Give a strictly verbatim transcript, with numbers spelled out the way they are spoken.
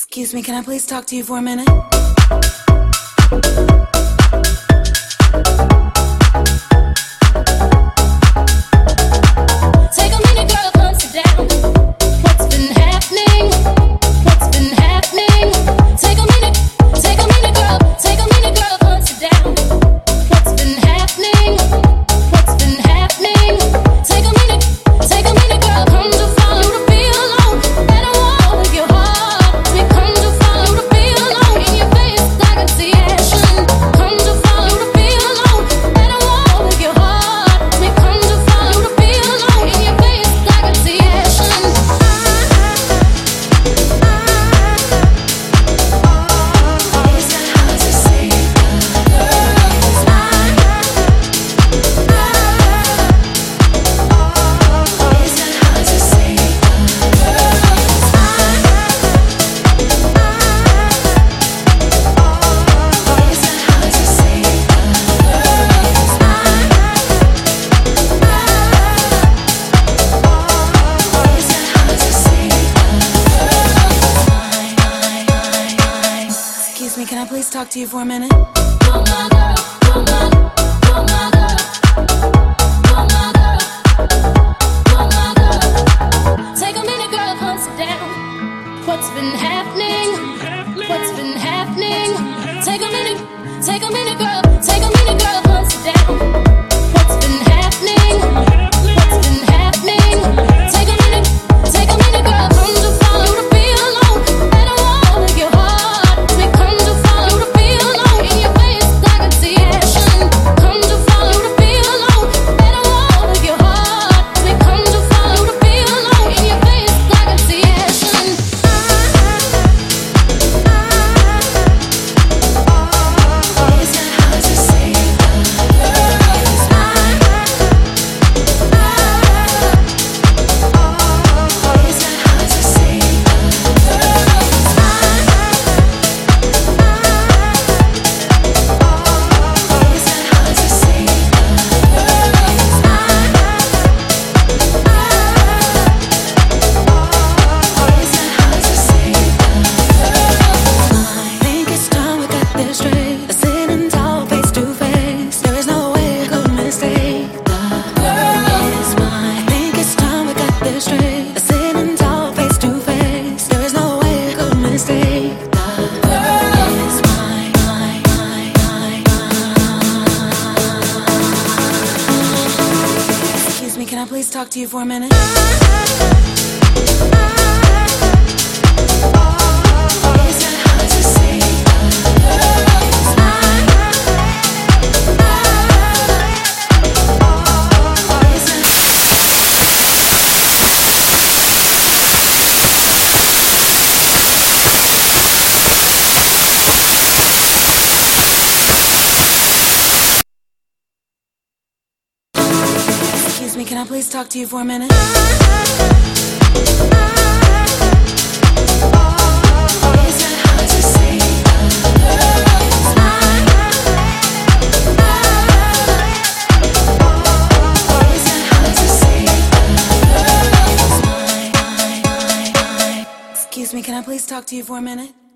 Excuse me, can I please talk to you for a minute? Take a minute, girl, come sit down. What's been happening? What's been happening? Take a minute, take a minute, girl, take a minute, girl, come sit down. What's been happening? What's been happening? Take a minute, take a minute, girl, come to follow the feel alone. And I walk with your heart. Me come to follow the feel alone. In your face, I can see action. Come to follow the feel alone. And I walk with your heart. Me come to follow the feel alone. In your face, I can see action. Is that how to say it? Girls, I. Is that how to say it? Girls, I. Is that how to say it? Girls, I. Is that how to say it? Excuse me, can I please talk to you for a minute? You're my girl, you're my, you're my girl, you're my girl, you're my girl. Take a minute, girl, come sit down. What's been happening? What's been happening? Take a minute, take a minute, girl, take a minute, girl, come sit down. What's been happening? What's been happening? Take a minute, take a minute, girl, come to follow the feel alone. And I walk with your heart. We come to follow the feel alone. In your face, I can see action. Come to follow the feel alone. And I walk with your heart. We come to follow the feel alone. In your face, I can see action. Is that how to say it? Girls, I. Is that how to say it? Girls, I. Is that how to say it? Girls, I. Is that how to say it? I think it's time we got this straight. Sitting tall, face to face. There is no way I could mistake. The girl is mine. I think it's time we got this straight. Sitting tall, face to face. There is no way I could mistake. The girl is mine. Mine, mine, mine, mine. Excuse me, can I please talk to you for a minute? Is that how to say it? Girls, I. Is that Excuse me, can I please talk to you for a minute? Is that how to say it? Girls, I. Is that how to say it? Girls, I. Excuse me, can I please talk to you for a minute?